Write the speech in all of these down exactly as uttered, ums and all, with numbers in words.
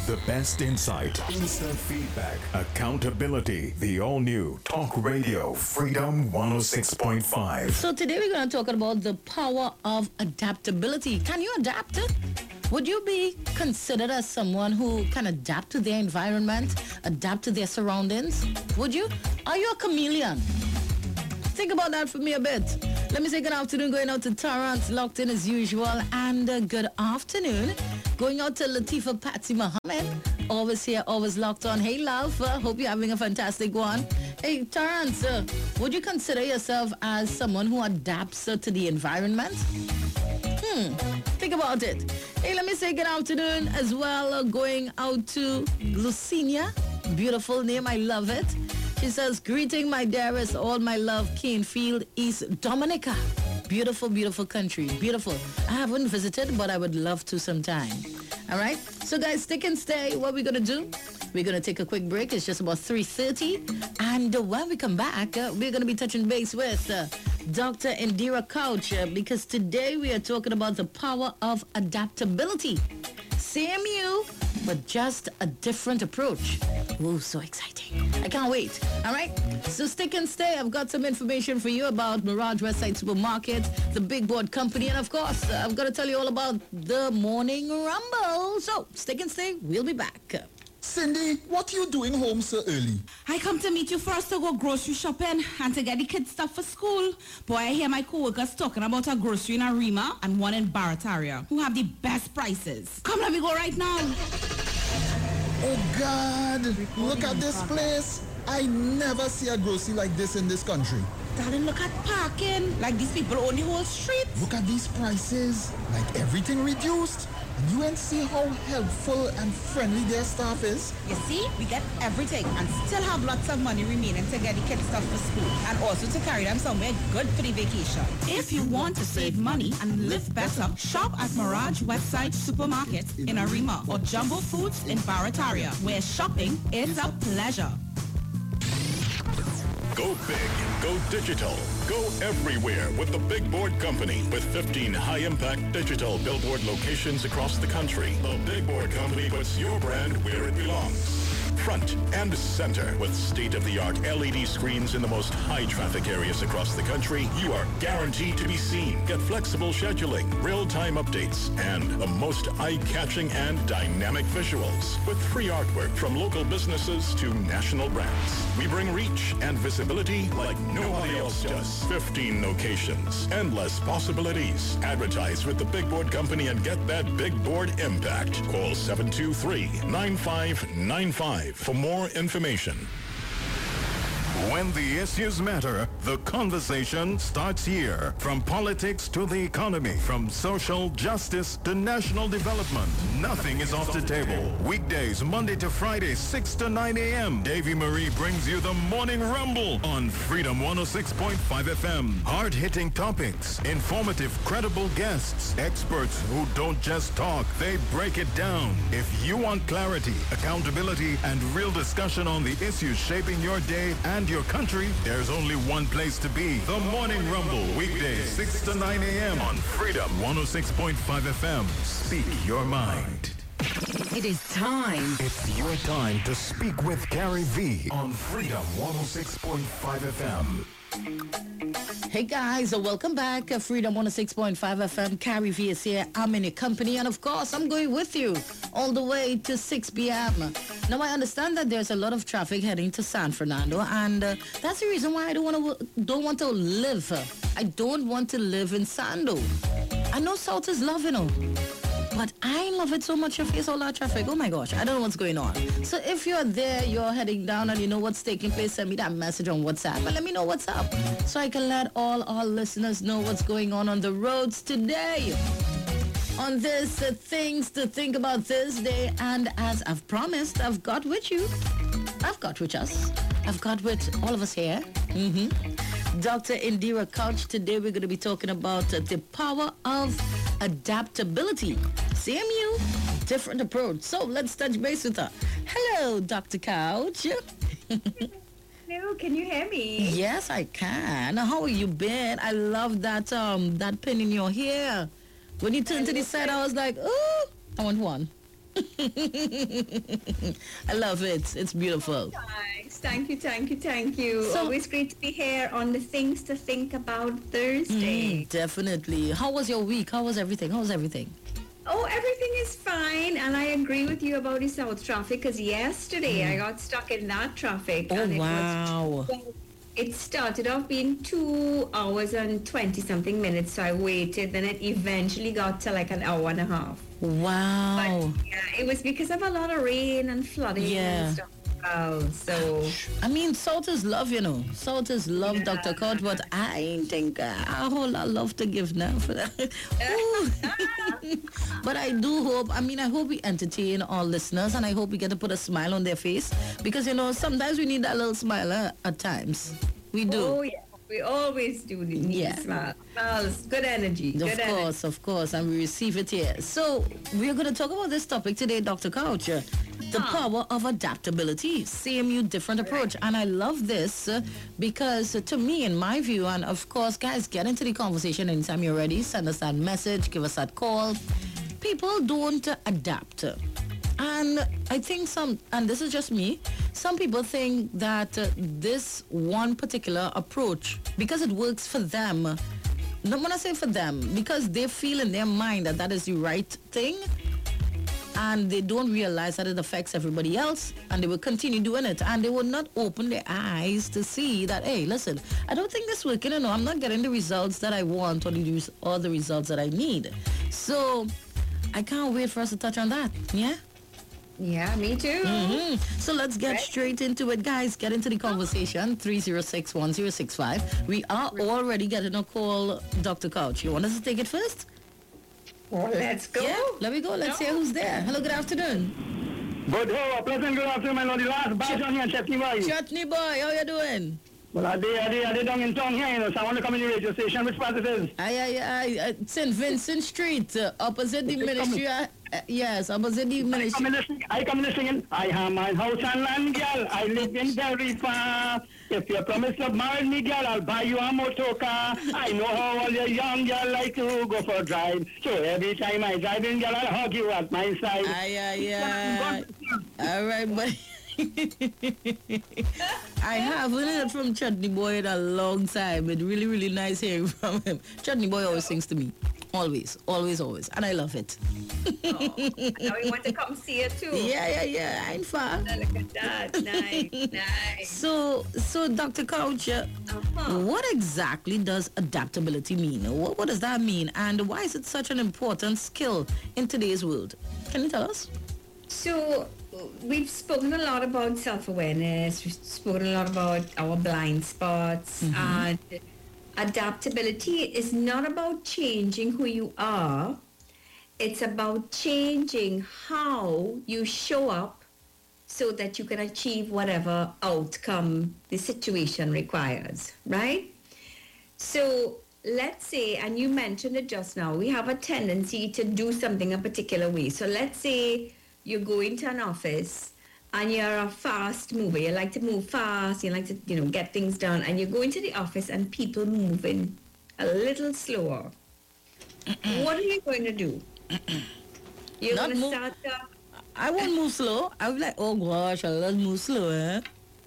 The best insight, instant feedback, accountability. The all-new Talk Radio Freedom one oh six point five. So today we're going to talk about the power of adaptability. Can you adapt? Would you be considered as someone who can adapt to their environment, adapt to their surroundings? Would you? Are you a chameleon? Think about that for me a bit. Let me say good afternoon, going out to Terrence, locked in as usual, and uh, good afternoon going out to Latifa Patsy Muhammad, always here, always locked on. Hey, love, uh, hope you're having a fantastic one. Hey, Terrence, uh, would you consider yourself as someone who adapts uh, to the environment? Hmm, think about it. Hey, let me say good afternoon as well, uh, going out to Lucinia. Beautiful name, I love it. She says, greeting my dearest, all my love, Canefield, East Dominica. Beautiful, beautiful country. Beautiful. I haven't visited, but I would love to sometime. All right? So, guys, stick and stay. What we're going to do, we're going to take a quick break. It's just about three thirty. And uh, when we come back, uh, we're going to be touching base with uh, Doctor Indira Couch, uh, because today we are talking about the power of adaptability. Same you, but just a different approach. Ooh, so exciting. I can't wait. All right? So stick and stay. I've got some information for you about Mirage Westside Supermarket, the Big Board Company, and of course, uh, I've got to tell you all about the Morning Rumble. So stick and stay. We'll be back. Cindy, what are you doing home so early? I come to meet you first to go grocery shopping and to get the kids stuff for school. Boy, I hear my co-workers talking about a grocery in Arima and one in Barataria who have the best prices. Come, let me go right now. Oh, God. Look at this place. I never see a grocery like this in this country. Darling, look at parking. Like these people own the whole street. Look at these prices. Like everything reduced. And you ain't see how helpful and friendly their staff is. You see, we get everything and still have lots of money remaining to get the kids stuff for school and also to carry them somewhere good for the vacation. If you want to save money and live better, shop at Mirage Westside Supermarket in Arima or Jumbo Foods in Barataria, where shopping is a pleasure. Go big, go digital, go everywhere with the Big Board Company. With fifteen high-impact digital billboard locations across the country, the Big Board Company puts your brand where it belongs. Front and center with state-of-the-art L E D screens in the most high-traffic areas across the country, you are guaranteed to be seen. Get flexible scheduling, real-time updates, and the most eye-catching and dynamic visuals with free artwork from local businesses to national brands. We bring reach and visibility like nobody else does. fifteen locations, endless possibilities. Advertise with the Big Board Company and get that big board impact. Call seven two three, nine five nine five for more information. When the issues matter, the conversation starts here. From politics to the economy, from social justice to national development, nothing is off the table. Weekdays, Monday to Friday, six to nine a.m. Davy Marie brings you the Morning Rumble on Freedom one oh six point five F M. Hard-hitting topics, informative, credible guests, experts who don't just talk, they break it down. If you want clarity, accountability, and real discussion on the issues shaping your day and your country, there's only one place to be. The Morning Rumble, weekdays, six to nine a.m. on Freedom one oh six point five F M. Speak your mind. It is time. It's your time to speak with Carrie V on Freedom one oh six point five F M. Hey guys, uh, welcome back. Uh, Freedom one oh six point five F M. Carrie V is here. I'm in your company, and of course, I'm going with you all the way to six p.m. Now, I understand that there's a lot of traffic heading to San Fernando, and uh, that's the reason why I don't want to don't want to live. I don't want to live in Sando. I know South is loving it, but I love it so much. You face all that traffic. Oh my gosh, I don't know what's going on. So if you're there, you're heading down, and you know what's taking place, send me that message on WhatsApp and let me know what's up, so I can let all our listeners know what's going on on the roads today. On this uh, Things to Think About Thursday, and as I've promised, I've got with you, I've got with us, I've got with all of us here, mm-hmm. Doctor Indira Couch. Today we're going to be talking about uh, the power of adaptability. Same you, different approach. So let's touch base with her. Hello, Doctor Couch. Hello, can you hear me? Yes, I can. How have you been? I love that um that pin in your hair. When you turned to the side, I was like, oh, I want one. I love it. It's beautiful. Thanks. Thank you, thank you, thank you. So- Always great to be here on the Things to Think About Thursday. Mm, definitely. How was your week? How was everything? How was everything? Oh, everything is fine, and I agree with you about the South traffic, because yesterday I got stuck in that traffic. Oh, and it wow. Was, it started off being two hours and twenty-something minutes, so I waited. Then it eventually got to like an hour and a half. Wow. But yeah, it was because of a lot of rain and flooding Yeah. and stuff. Oh, so I mean, South is love, you know. South is love, Yeah. Doctor Couch, but I ain't think uh, a whole lot of love to give now for that. Ooh. But I do hope, I mean, I hope we entertain our listeners, and I hope we get to put a smile on their face, because, you know, sometimes we need that little smile uh, at times. We do. oh yeah, we always do need Yeah. to smile. Smiles, good energy. Of good energy. course, of course, and we receive it here. So we're going to talk about this topic today, Doctor Couch, uh, the power of adaptability, C M U different approach. And I love this uh, because uh, to me, in my view, and of course, guys, get into the conversation anytime you're ready. Send us that message, give us that call. People don't uh, adapt. And I think some, and this is just me, some people think that uh, this one particular approach, because it works for them, not want to say for them, because they feel in their mind that that is the right thing, and they don't realize that it affects everybody else, and they will continue doing it, and they will not open their eyes to see that, hey, listen, I don't think this working, you know, I'm not getting the results that I want, or the, res- or the results that I need. So I can't wait for us to touch on that, yeah? Yeah, me too. Mhm. So let's get Right. straight into it, guys. Get into the conversation. three zero six, one zero six five. We are already getting a call, Doctor Couch. You want us to take it first? Well, let's go. Yeah, let me go. Let's see who's there. Hello, good afternoon. Good, oh, pleasant good afternoon, my lord. The last batch on here, Chutney boy. Chutney boy, how you doing? Well, I did, I did, I did down in town here, you know, so I want to come in the radio station. Which part it is? Aye, aye, aye. uh, Saint Vincent Street, uh, opposite the Okay, ministry. Uh, uh, yes, opposite the I come ministry. in listening, I come in singing. I have my house and land, girl. I live in very far. If you promise to marry me, girl, I'll buy you a motor car. I know how all your young girl like to go for a drive. So every time I drive in, girl, I'll hug you at my side. Aye, aye, aye. All right, buddy. I haven't heard from Chutney Boy in a long time. It's really, really nice hearing from him. Chutney Boy always sings to me. Always, always, always. And I love it. Now we want to come see it too. Yeah, yeah, yeah. I ain't far. Look at that. Nice, nice. So, so Doctor Couch, uh, Uh-huh. what exactly does adaptability mean? What, what does that mean? And why is it such an important skill in today's world? Can you tell us? So we've spoken a lot about self-awareness. We've spoken a lot about our blind spots. And adaptability is not about changing who you are. It's about changing how you show up so that you can achieve whatever outcome the situation requires, right? So let's say, and you mentioned it just now, we have a tendency to do something a particular way. So let's say you go into an office and you're a fast mover. You like to move fast. You like to, you know, get things done. And you go into the office and people moving a little slower. What are you going to do? You're Not going to move- start to... I won't move slow. I'll be like, oh gosh, let's move slow, eh?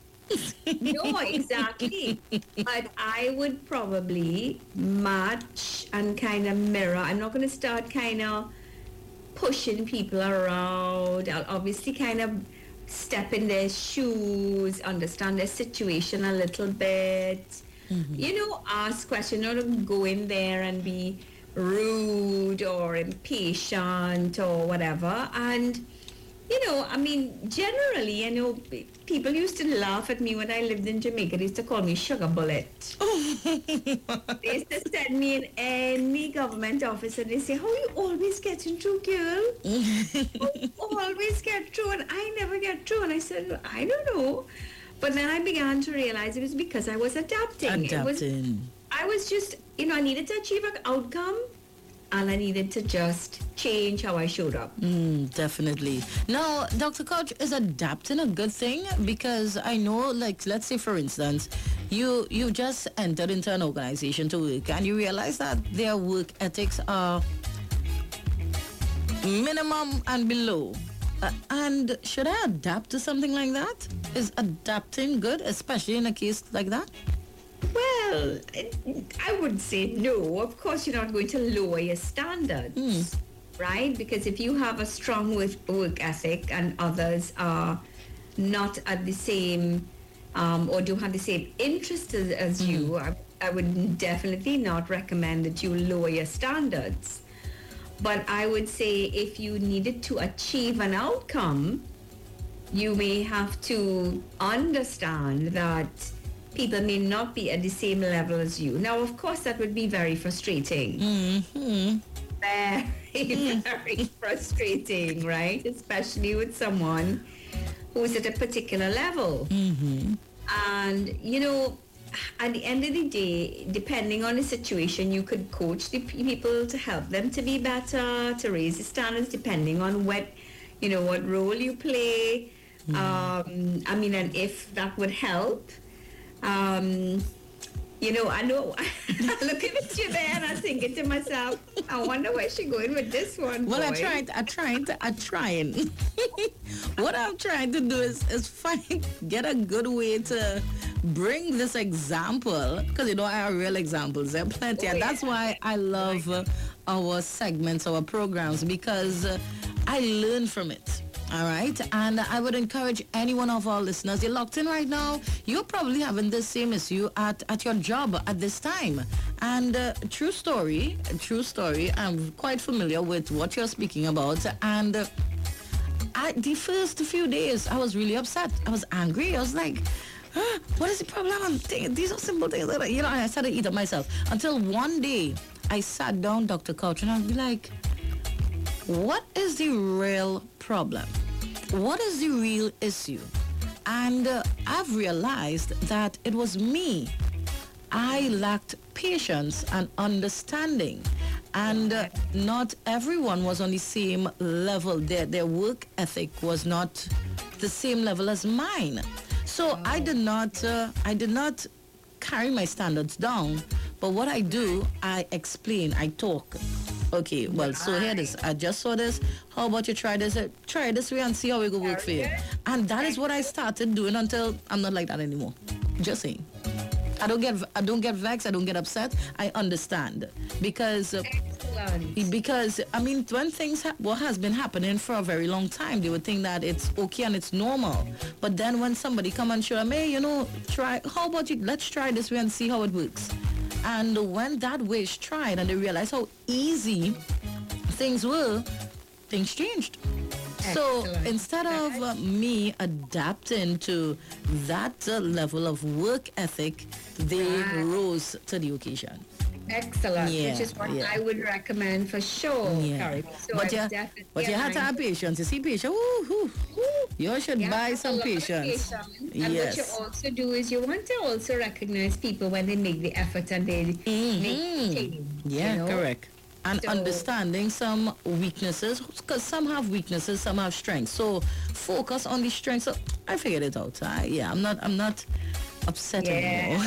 No, exactly. But I would probably match and kind of mirror. I'm not going to start kind of pushing people around. I'll obviously kind of step in their shoes, understand their situation a little bit. You know, ask questions, not to go in there and be rude or impatient or whatever. And you know, I mean, generally, I know p- people used to laugh at me when I lived in Jamaica. They used to call me Sugar Bullet. They used to send me in any government office and they say, how you always getting through, girl? How you always get through and I never get through. And I said, I don't know. But then I began to realize it was because I was adapting. It was, Adapting. I was just, you know, I needed to achieve an outcome. And I needed to just change how I showed up. Mm, definitely. Now, Doctor Couch, is adapting a good thing? Because I know, like, let's say, for instance, you you just entered into an organization to work and you realize that their work ethics are minimum and below. Uh, and should I adapt to something like that? Is adapting good, especially in a case like that? Well, I would say no. Of course, you're not going to lower your standards, mm. right? Because if you have a strong work, work ethic and others are not at the same um, or don't have the same interests as, as mm. you, I, I would definitely not recommend that you lower your standards. But I would say if you needed to achieve an outcome, you may have to understand that people may not be at the same level as you. Now, of course, that would be very frustrating. Mm-hmm. Very, very frustrating, right? Especially with someone who's at a particular level. Mm-hmm. And, you know, at the end of the day, depending on the situation, you could coach the people to help them to be better, to raise the standards, depending on what, you know, what role you play. Mm. Um, I mean, and if that would help. Um, you know, I know, looking at you there and I'm thinking to myself, I wonder where she's going with this one. Well, boy. I tried, I tried, I trying. What I'm trying to do is, is find, get a good way to bring this example, because you know, I have real examples. There are plenty. Oh, and that's yeah. why I love uh, our segments, our programs, because uh, I learn from it. All right. And I would encourage any one of our listeners, you're locked in right now, you're probably having the same issue at, at your job at this time. And uh, true story, true story, I'm quite familiar with what you're speaking about. And uh, I, the first few days, I was really upset. I was angry. I was like, huh, what is the problem? I'm thinking, these are simple things. That, you know, I started to eat up myself. Until one day, I sat down, Doctor Couch, and I'd be like, what is the real problem? What is the real issue? And uh, I've realized that it was me. I lacked patience and understanding. And uh, not everyone was on the same level. Their, their work ethic was not the same level as mine. So I did not, uh, I did not carry my standards down. But what I do, I explain, I talk. Okay, well, so here it is. I just saw this. How about you try this? Uh, try this way and see how it will work for you. And that is what I started doing until I'm not like that anymore. Just saying. I don't get I don't get vexed. I don't get upset. I understand because uh, because I mean when things ha- what has been happening for a very long time, they would think that it's okay and it's normal. But then when somebody come and show them, hey, you know, try. How about you? Let's try this way and see how it works. And when that way is tried and they realize how easy things were, things changed. Excellent. So instead of uh, me adapting to that uh, level of work ethic, they right. rose to the occasion. Excellent, yeah, which is what yeah. I would recommend for sure, yeah. Carrie. So but you, but you have to have patience. You see, patience. Ooh, ooh, ooh. You should you buy some patience. patience. And yes. what you also do is you want to also recognize people when they make the effort and they mm-hmm. make change. Yeah, you know? correct. And so, understanding some weaknesses, because some have weaknesses, some have strengths. So focus on the strengths. So I figured it out. I, yeah, I'm not. I'm not. upset yeah. anymore.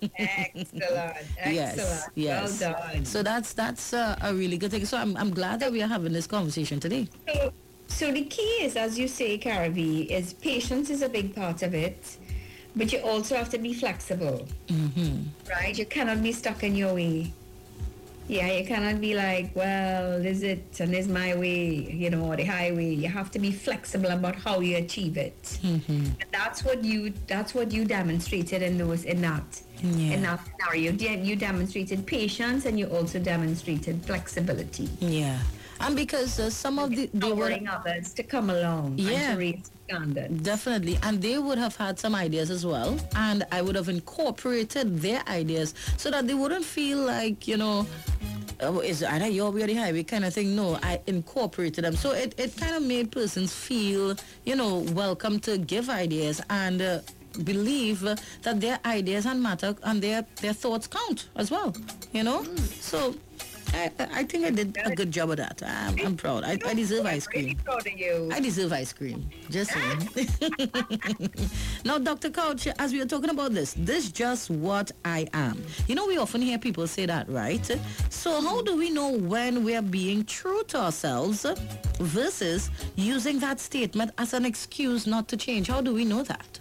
Excellent. Excellent. Yes. Yes. Well done. So that's that's uh, a really good thing. So I'm I'm glad that we are having this conversation today. So, so the key is, as you say, Caravi, is patience is a big part of it, but you also have to be flexible. Mm-hmm. Right? You cannot be stuck in your way. Yeah, you cannot be like, well, this is it and this is my way, you know, or the highway. You have to be flexible about how you achieve it. Mm-hmm. And that's what you that's what you demonstrated in those in that yeah. in that scenario. You demonstrated patience and you also demonstrated flexibility. Yeah. And because uh, some of the they were others to come along yeah, and to raise standards. Definitely. And they would have had some ideas as well. And I would have incorporated their ideas so that they wouldn't feel like, you know, oh, is either your way or the highway kind of thing. No, I incorporated them. So it, it kind of made persons feel, you know, welcome to give ideas and uh, believe uh, that their ideas and matter and their, their thoughts count as well, you know? Mm. So I, I think I did a good job of that. I'm, I'm proud. I, I deserve ice I'm really cream. proud of you. I deserve ice cream. Just saying. Now, Doctor Couch, as we were talking about this, this just what I am. You know, we often hear people say that, right? So how do we know when we're being true to ourselves versus using that statement as an excuse not to change? How do we know that?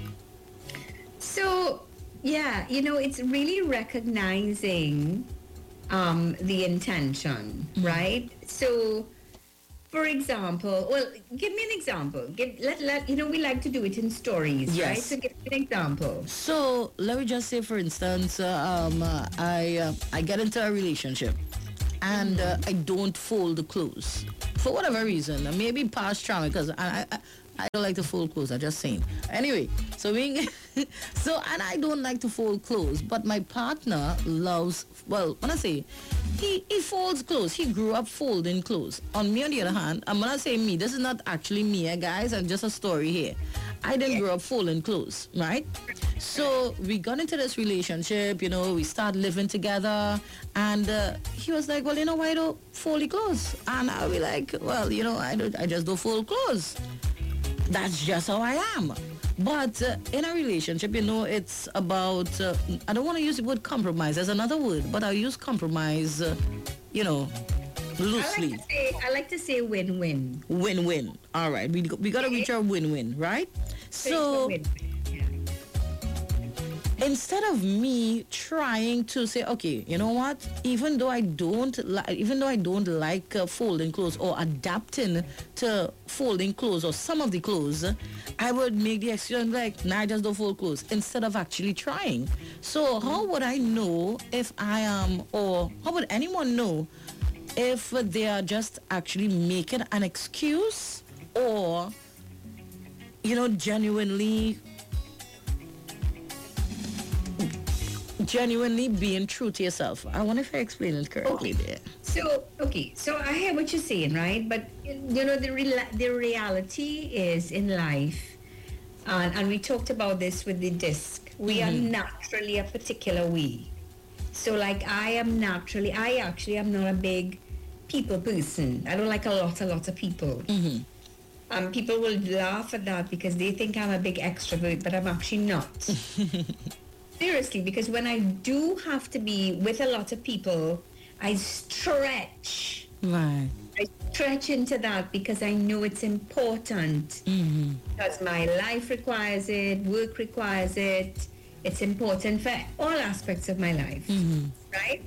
So, yeah, you know, it's really recognizing um, the intention, mm-hmm. right? So, for example, well, give me an example. Give, let, let, you know, we like to do it in stories, yes. right? So give me an example. So, let me just say, for instance, uh, um, uh, I, uh, I get into a relationship and uh, I don't fold the clothes. For whatever reason, maybe past trauma, because I, I, I don't like to fold clothes, I'm just saying. Anyway, so being, so, and I don't like to fold clothes, but my partner loves, well, when I say, he, he folds clothes. He grew up folding clothes. On me, on the other hand, I'm going to say me. This is not actually me, eh, guys, and just a story here. I didn't grow up folding clothes, right? So we got into this relationship, you know, we started living together, and uh, he was like, well, you know, why don't fold the clothes? And I'll be like, well, you know, I, don't, I just don't fold clothes. That's just how I am. But uh, in a relationship, you know, it's about, uh, I don't want to use the word compromise as another word, but I'll use compromise, uh, you know, loosely. I like to say, I like to say win-win. Win-win. All right. We, we got to reach our win-win, right? So, win-win. instead of me trying to say, okay, you know what? Even though I don't, li- even though I don't like uh, folding clothes or adapting to folding clothes or some of the clothes, I would make the excuse like, nah, I just don't fold clothes instead of actually trying. So how would I know if I am, or how would anyone know if they are just actually making an excuse or, you know, genuinely genuinely being true to yourself? I wonder if I explained it correctly okay. there. So, okay, so I hear what you're saying, right? But, you know, the, re- the reality is in life, uh, and we talked about this with the disc, we mm-hmm. are naturally a particular way. So, like, I am naturally, I actually am not a big people person. I don't like a lot, a lot of people. Mm-hmm. Um, people will laugh at that because they think I'm a big extrovert, but I'm actually not. Seriously, because when I do have to be with a lot of people, I stretch. Right. I stretch into that because I know it's important. Mm-hmm. Because my life requires it, work requires it. It's important for all aspects of my life, mm-hmm. right?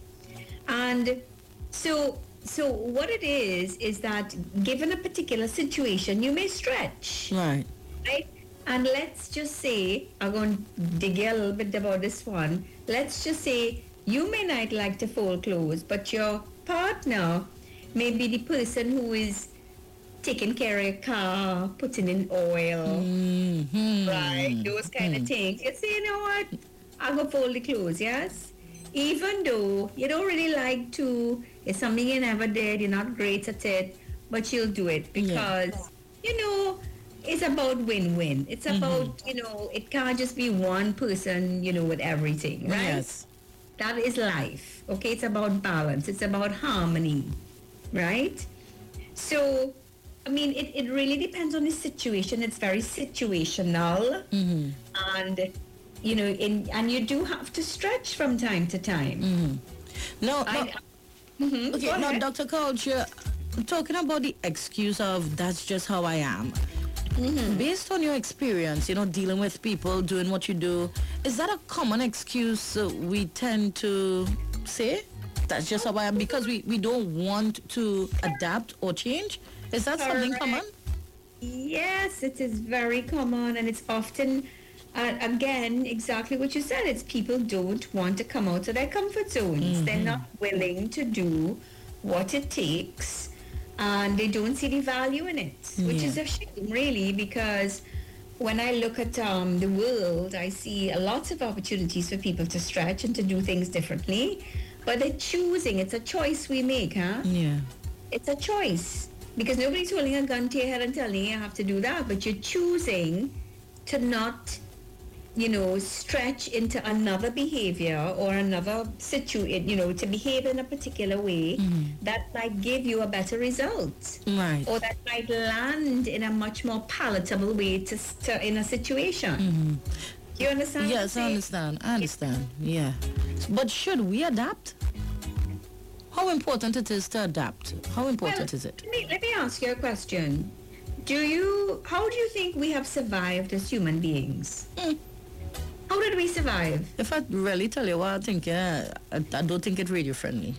And so, so what it is is that given a particular situation, you may stretch, right? Right. And let's just say, I'm going to dig a little bit about this one. Let's just say you may not like to fold clothes, but your partner may be the person who is taking care of your car, putting in oil, mm-hmm. right? Those kind mm-hmm. of things. You say, you know what? I'll go fold the clothes, yes? Even though you don't really like to, it's something you never did, you're not great at it, but you'll do it because, yeah. you know, it's about win-win. It's about, mm-hmm. you know, it can't just be one person, you know, with everything, right? Yes. That is life, okay? It's about balance. It's about harmony, right? So, I mean, it, it really depends on the situation. It's very situational. Mm-hmm. And, you know, in, and you do have to stretch from time to time. Mm-hmm. No, I, no. Mm-hmm. Okay, now, Doctor Couch, uh, talking about the excuse of that's just how I am. Mm-hmm. Based on your experience, you know, dealing with people, doing what you do, is that a common excuse uh, we tend to say? That's just how I am because we, we don't want to adapt or change? Is that something Correct. common? Yes, it is very common, and it's often, uh, again, exactly what you said. It's people don't want to come out of their comfort zones. Mm-hmm. They're not willing to do what it takes, and they don't see the value in it, which yeah. is a shame, really, because when I look at um, the world, I see a lots of opportunities for people to stretch and to do things differently, but they're choosing. It's a choice we make, huh? Yeah. It's a choice, because nobody's holding a gun to your head and telling you you have to do that, but you're choosing to not you know, stretch into another behavior or another situation, you know, to behave in a particular way that might give you a better result. Right. Or that might land in a much more palatable way to, to in a situation. You understand? Yes, I understand. I understand. Yeah. But should we adapt? How important it is to adapt? How important well, is it? Let me, let me ask you a question. Do you, how do you think we have survived as human beings? Mm. How did we survive? If I really tell you what I think, yeah, I, I don't think it's radio friendly.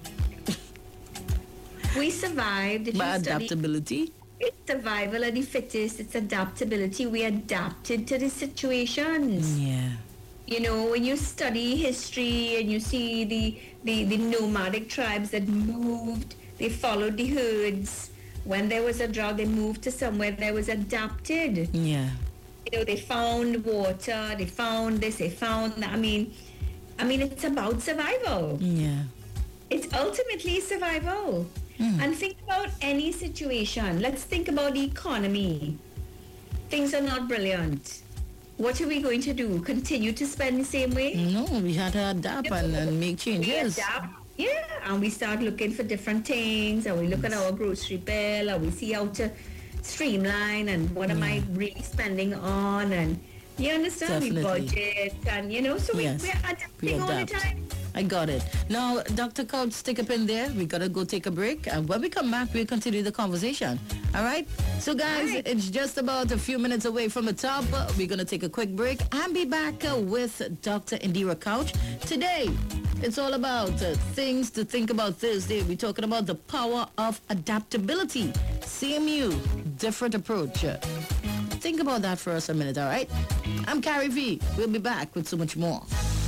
We survived. If By you study, adaptability? it's survival of the fittest. It's adaptability. We adapted to the situations. Yeah. You know, when you study history and you see the, the, the nomadic tribes that moved, they followed the herds. When there was a drought, they moved to somewhere that was adapted. Yeah. You know, they found water, they found this, they found that. I mean, I mean, it's about survival. Yeah. It's ultimately survival. And think about any situation. Let's think about the economy. Things are not brilliant. What are we going to do? Continue to spend the same way? No, we had to adapt and, and make We changes. adapt. Yeah, and we start looking for different things, and we look at our grocery bill, and we see how to streamline, and what am I really spending on, and you understand? Definitely. We budget, and you know, so we, Yes. we're We adapting all the adapt. time. I got it. Now, Doctor Couch, stick up in there. We got to go take a break. And when we come back, we'll continue the conversation. All right? So, guys, All right. it's just about a few minutes away from the top. Uh, We're going to take a quick break and be back uh, with Doctor Indira Couch. Today, it's all about uh, things to think about Thursday. We're talking about the power of adaptability. C M U, different approach. Uh, Think about that for us a minute, all right? I'm Carrie V. We'll be back with so much more.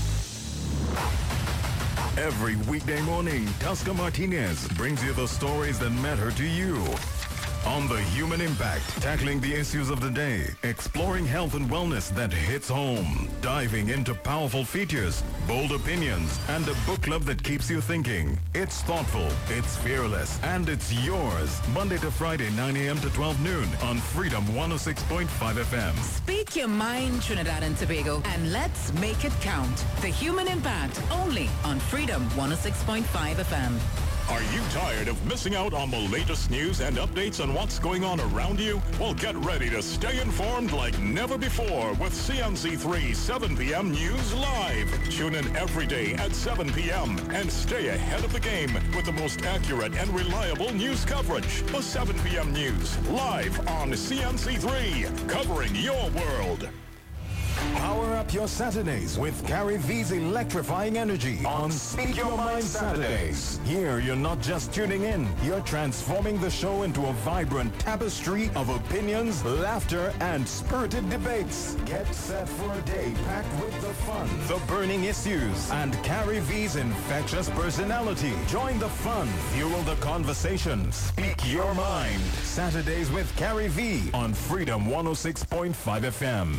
Every weekday morning, Tosca Martinez brings you the stories that matter to you. On The Human Impact, tackling the issues of the day, exploring health and wellness that hits home, diving into powerful features, bold opinions, and a book club that keeps you thinking. It's thoughtful, it's fearless, and it's yours. Monday to Friday, nine a.m. to twelve noon on Freedom one oh six point five F M. Speak your mind, Trinidad and Tobago, and let's make it count. The Human Impact, only on Freedom one oh six point five F M. Are you tired of missing out on the latest news and updates on what's going on around you? Well, get ready to stay informed like never before with C N C three seven p.m. News Live. Tune in every day at seven p.m. and stay ahead of the game with the most accurate and reliable news coverage. The seven p.m. News live on C N C three, covering your world. Power up your Saturdays with Carrie V's electrifying energy on Speak Your Mind Saturdays. Here, you're not just tuning in, you're transforming the show into a vibrant tapestry of opinions, laughter, and spirited debates. Get set for a day packed with the fun, the burning issues, and Carrie V's infectious personality. Join the fun, fuel the conversation. Speak Your Mind. Saturdays with Carrie V on Freedom one oh six point five F M.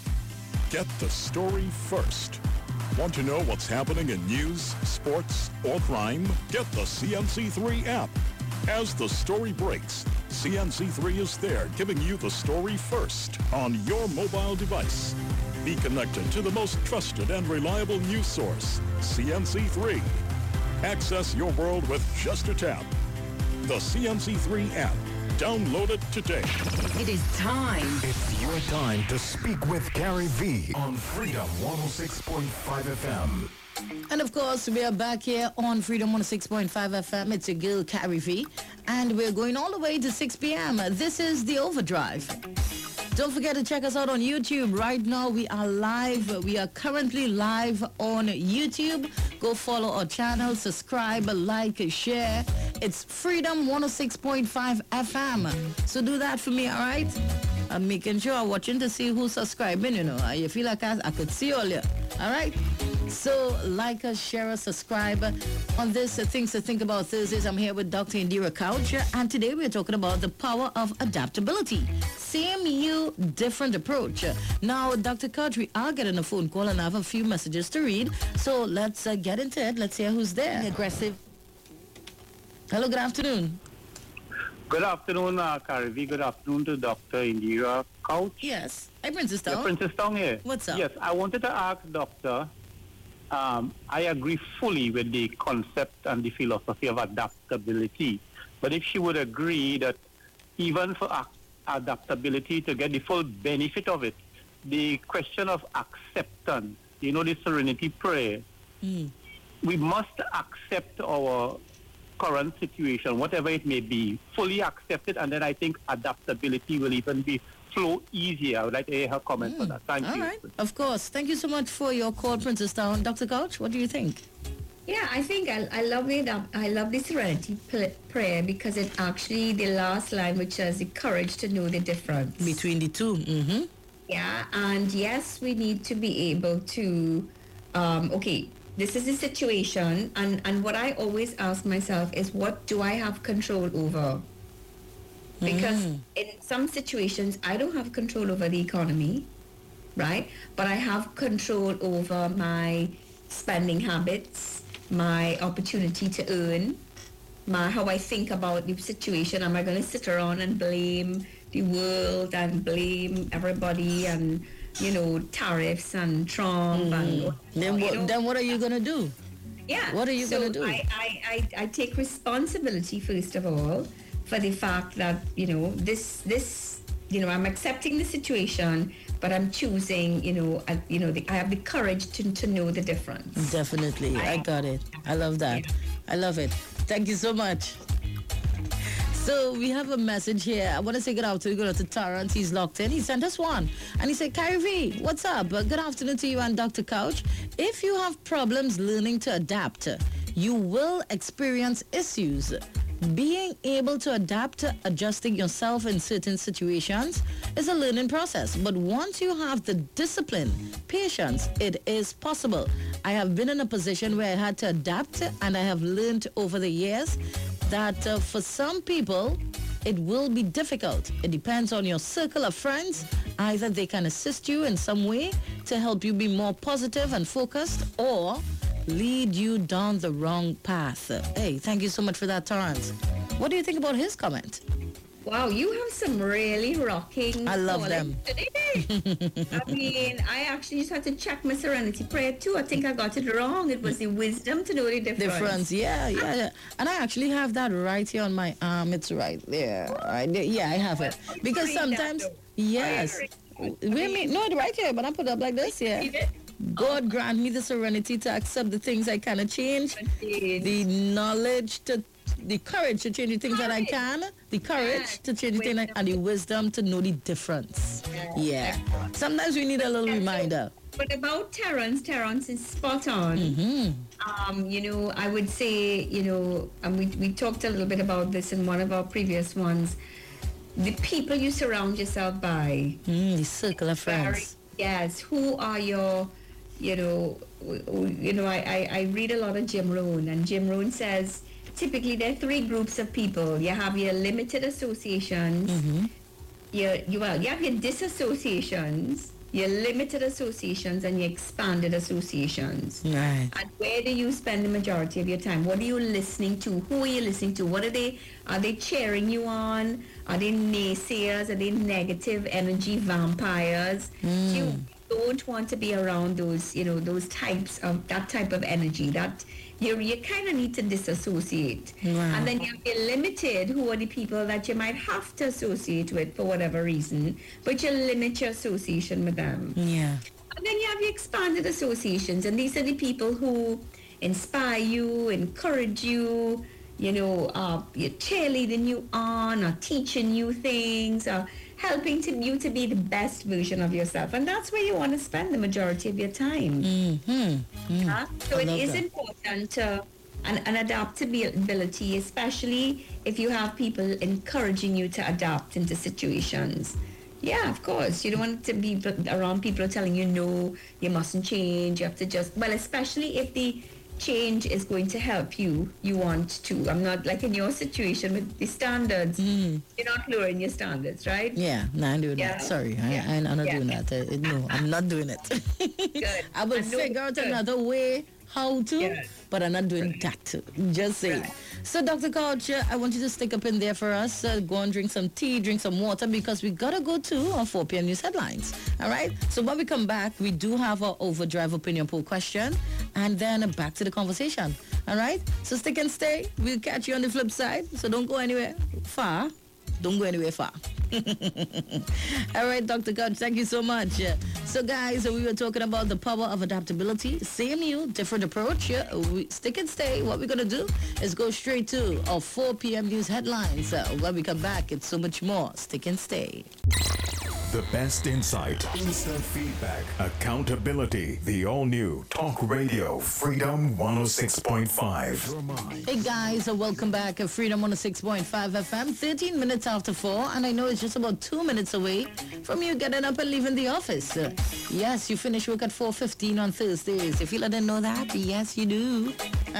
Get the story first. Want to know what's happening in news, sports, or crime? Get the C N C three app. As the story breaks, C N C three is there giving you the story first on your mobile device. Be connected to the most trusted and reliable news source, C N C three. Access your world with just a tap. The C N C three app. Download it today. It is time. It's your time to speak with Carrie V on Freedom one oh six point five F M. And of course, we are back here on Freedom one oh six point five F M. It's your girl, Carrie V. And we're going all the way to six p.m. This is The Overdrive. Don't forget to check us out on YouTube. Right now, we are live. We are currently live on YouTube. Go follow our channel, subscribe, like, share. It's Freedom one oh six point five F M. So do that for me, all right? I'm making sure I'm watching to see who's subscribing, you know. You feel like I, I could see all you, all right? So like us, share us, subscribe. On this uh, Things to Think About Thursdays, I'm here with Doctor Indira Couch, and today we're talking about the power of adaptability. Same you, different approach. Now, Doctor Couch, we are getting a phone call and I have a few messages to read. So let's uh, get into it. Let's hear who's there. Aggressive. Hello, good afternoon. Good afternoon, uh, Carivy. Good afternoon to Doctor Indira Couch. Yes. Hey, Princess Tong. Yeah, Princess Tong here. What's up? Yes, I wanted to ask Doctor, um, I agree fully with the concept and the philosophy of adaptability. But if she would agree that even for ac- adaptability to get the full benefit of it, the question of acceptance, you know, the serenity prayer, Mm. we must accept our current situation, whatever it may be, fully accept it, and then I think adaptability will even be flow easier. I would like to hear her comment on that. Thank All you. right. Of course. Thank you so much for your call, Princess Town. Doctor Couch, what do you think? Yeah, I think I, I love it. I love the serenity pl- prayer because it actually, the last line, which says the courage to know the difference. Between the two. Mm-hmm. Yeah, and yes, we need to be able to, um, okay, this is the situation, and, and what I always ask myself is, what do I have control over? Because Mm. in some situations, I don't have control over the economy, right? But I have control over my spending habits, my opportunity to earn, my how I think about the situation. Am I going to sit around and blame the world and blame everybody and, you know, tariffs and Trump Mm. and Then you what, know, then what are you going to do? yeah. What are you so gonna do? I, I, I, I take responsibility first of all for the fact that, you know, this this you know, I'm accepting the situation, but I'm choosing, you know, I, you know, the, I have the courage to, to know the difference. Definitely. I got it. I love that. I love it. Thank you so much. So we have a message here. I want to say good afternoon good to Terrence. He's locked in. He sent us one. And he said, Carrie V, what's up? Uh, good afternoon to you and Doctor Couch. If you have problems learning to adapt, you will experience issues. Being able to adapt to adjusting yourself in certain situations is a learning process. But once you have the discipline, patience, it is possible. I have been in a position where I had to adapt, and I have learned over the years that uh, for some people, it will be difficult. It depends on your circle of friends. Either they can assist you in some way to help you be more positive and focused, or lead you down the wrong path. Hey, thank you so much for that, Torrance. What do you think about his comment? Wow, you have some really rocking. I love callings them. today. I mean, I actually just had to check my serenity prayer too. I think I got it wrong. It was the wisdom to know the difference. Difference, yeah, yeah, yeah. And I actually have that right here on my arm. It's right there. Right there. Yeah, I have it. Because read that, sometimes, though? yes. Wait a minute. No, it's right here, but I put it up like this, yeah. God grant me the serenity to accept the things I cannot change, the knowledge to, the courage to change the things that I can, the courage to change the things, I- and the wisdom to know the difference. Yeah. Sometimes we need a little reminder. But about Terrence, Terrence is spot on. Mm-hmm. Um, you know, I would say, you know, and we, we talked a little bit about this in one of our previous ones. The people you surround yourself by. Mm, the circle of Very, friends. yes. Who are your, you know, w- w- you know, I, I, I read a lot of Jim Rohn, and Jim Rohn says typically there are three groups of people. You have your limited associations, Mm-hmm. your, you, well, you have your disassociations, your limited associations, and your expanded associations. Right. And where do you spend the majority of your time? What are you listening to? Who are you listening to? What are they, are they cheering you on? Are they naysayers? Are they negative energy vampires? You don't want to be around those, you know, those types of, that type of energy. That you you kind of need to disassociate. Wow. And then you have your limited, who are the people that you might have to associate with for whatever reason, but you limit your association with them. Yeah. And then you have your expanded associations, and these are the people who inspire you, encourage you, you know, uh, you're cheerleading you on, or teaching you things, or helping to you to be the best version of yourself. And that's where you want to spend the majority of your time. Mm-hmm. Huh? So I it love is that. important to an, an adaptability, especially if you have people encouraging you to adapt into situations. Yeah, of course. You don't want to be around people telling you, no, you mustn't change. You have to just, well, especially if the change is going to help you, you want to. I'm not like in your situation with the standards. Mm. You're not lowering your standards, right? Yeah, no, I'm doing Yeah. that. Sorry, Yeah. I, I'm not Yeah. doing that. Uh, no, I'm not doing it. Good. I will I know figure out good. another way how to, Yes. but I'm not doing that. Just saying. So, Doctor Couch, uh, I want you to stick up in there for us. Uh, go and drink some tea, drink some water, because we got to go to our four p.m. news headlines. All right? So, when we come back, we do have our overdrive opinion poll question, and then back to the conversation. All right? So, stick and stay. We'll catch you on the flip side. So, don't go anywhere far. Don't go anywhere far. All right, Doctor Couch, thank you so much. Uh, So, guys, uh, we were talking about the power of adaptability. Same you, different approach. Uh, we stick and stay. What we're going to do is go straight to our four p.m. news headlines. Uh, when we come back, it's so much more. Stick and stay. The best insight, instant feedback, accountability. The all-new Talk Radio Freedom one oh six point five. Hey guys, uh, welcome back at Freedom one oh six point five F M. thirteen minutes after four, and I know it's just about two minutes away from you getting up and leaving the office. Uh, yes, you finish work at four fifteen on Thursdays. If you didn't know that, yes you do.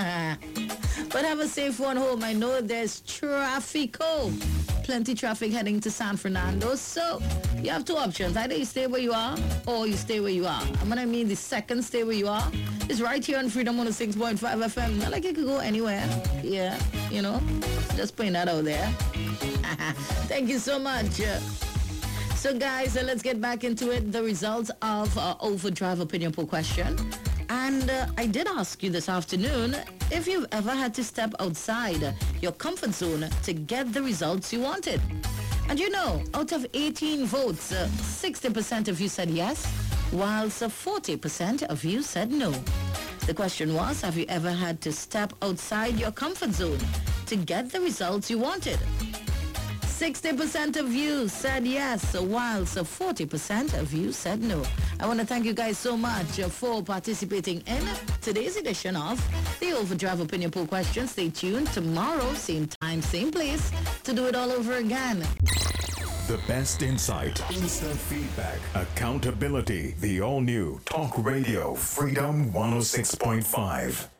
But have a safe one home. I know there's traffic. Oh, plenty traffic heading to San Fernando. So you have two options. Either you stay where you are or you stay where you are. And when I mean the second stay where you are, it's right here on Freedom one oh six point five F M. Not like you could go anywhere. Yeah, you know, just putting that out there. Thank you so much. So guys, uh, let's get back into it. The results of our overdrive opinion poll question. And uh, I did ask you this afternoon if you've ever had to step outside your comfort zone to get the results you wanted. And you know, out of eighteen votes, uh, sixty percent of you said yes, whilst uh, forty percent of you said no. The question was, have you ever had to step outside your comfort zone to get the results you wanted? sixty percent of you said yes, whilst forty percent of you said no. I want to thank you guys so much for participating in today's edition of the Overdrive Opinion Poll question. Stay tuned tomorrow, same time, same place, to do it all over again. The best insight, instant feedback, accountability. The all-new Talk Radio Freedom one oh six point five.